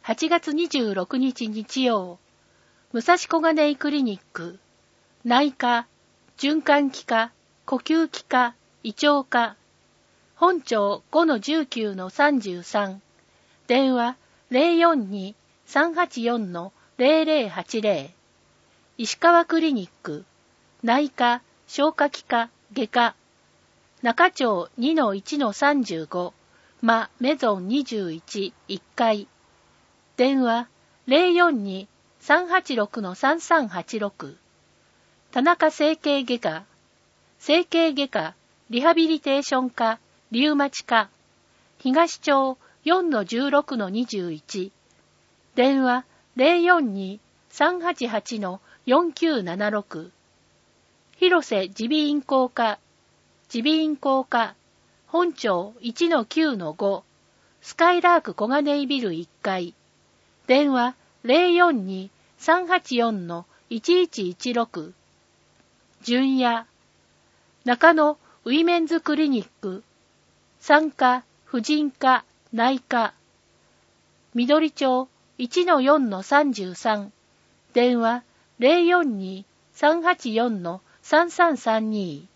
8月26日日曜、武蔵小金井クリニック、内科、循環器科、呼吸器科、胃腸科、本庁 5-19-33、電話 042-384-0080、石川クリニック、内科、消化器科、外科、中町 2-1-35、メゾン21、1階、電話 042-386-3386、田中整形外科、整形外科、リハビリテーション科、リウマチ科、東町 4-16-21、電話 042-388-4976、広瀬耳鼻咽喉科、耳鼻咽喉科、本町 1-9-5、スカイラーク小金井ビル1階、電話 042-384-1116、純也、中野ウィメンズクリニック、産科、婦人科、内科、緑町 1-4-33、電話 042-384-3332、